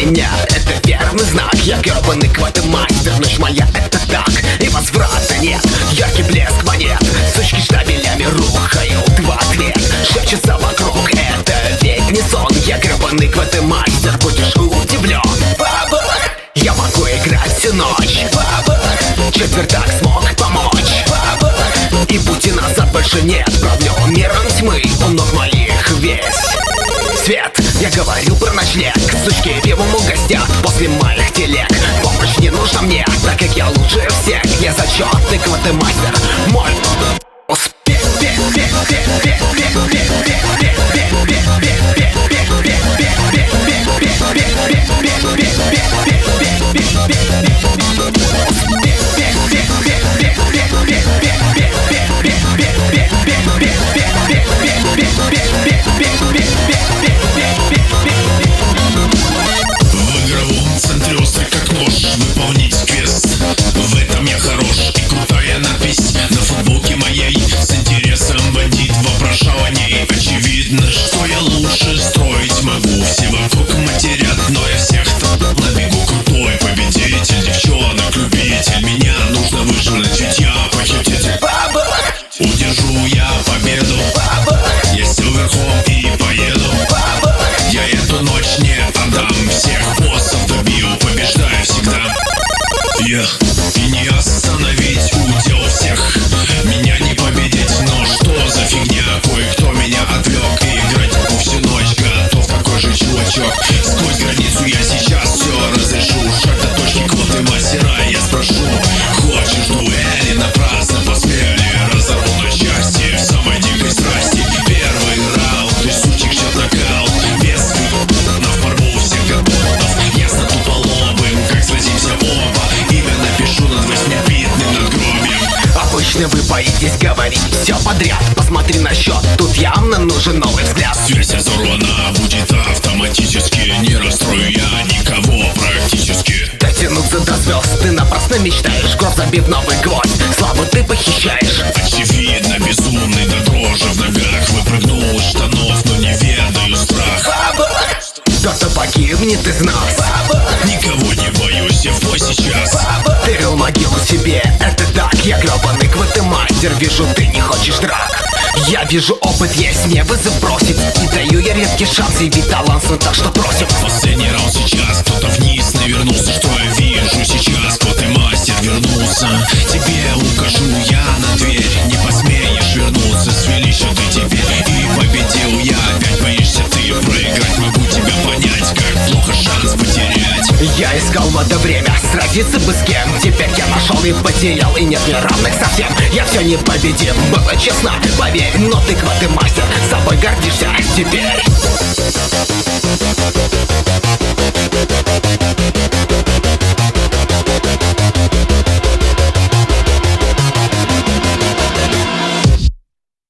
меня это верный знак. Я гребаный квартемастер, ночь моя это так, и возврата нет. Яркий блеск монет, сучки штабелями рухают в ответ. Шепчется вокруг, это ведь не сон. Я гребаный квартемастер, будешь удивлен. Бабах! Я могу играть всю ночь. Бабах! Четвертак смог помочь. Бабах! И пути назад больше нет. Правлю миром тьмы, у ног моих весь свет. Я говорю про ночлег, сучки пивом угостят после моих телег. Помощь не нужна мне, так как я лучше всех. Я зачетный квартемастер, мой успех. В игровом центре острый как нож, выполнить квест. В этом я хорош, и крутая надпись на футболке моей с интересом бандит вопрошал о ней. Очевидно, что я лучше строить могу. Все вокруг матерят, но я всех на бегу. Крутой победитель, девчонок любитель. Меня нужно выжрать, ведь я похититель. Удержу я победу, я сел верхом и поеду. Я эту ночь не отдам, всех боссов добил, побеждаю всегда. И не остановить удел всех, меня не победить, но что за фигня? Кое-кто меня отвлек, и играть могу всю ночь, готов такой же чувачок. Сквозь границу я сейчас все разрешу, шаг до точки квартемастера, я спрошу: хочешь дуэли? Напрасно посмели, разорву на части в самой дикой страсти. Первый раунд, и сучек ждет нокаут, без но порву всех готов. Ясно туполобым, как сразимся оба, имя напишу над 8-битным надгробием. Обычно вы боитесь говорить все подряд. Посмотри на счет, тут явно нужен новый взгляд. Связь разорвана, будет автоматически. Не расстрою я никого практически. Дотянуться до звезд ты напрасно мечтаешь. Гроб забив новый гвоздь, славу ты похищаешь. Очевидно, безумный до дрожи в ногах. Выпрыгнул из штанов, но не ведаю страх. Кто-то погибнет из нас. Никого не боюсь, я в бой сейчас. Ты рыл могилу себе, это так. Я гребаный квартемастер, вижу, ты не хочешь драк. Я вижу, опыт есть, мне вызов бросить. И даю я редкий шанс, и ведь талант, ну так что просим. Последний раунд сейчас, кто-то вниз навернулся. Что я вижу сейчас? Квартемастер вернулся. Тебе укажу я на дверь, не посмеешь вернуться. Свели счеты теперь, и победил я. Опять боишься ты проиграть, могу тебя понять, как плохо шанс потерять. Я искал в это время сразиться бы с кем. Теперь я нашел и потерял, и нет мне равных совсем. Я все непобедим, было честно, поверь. Но ты квартемастер, собой гордишься теперь.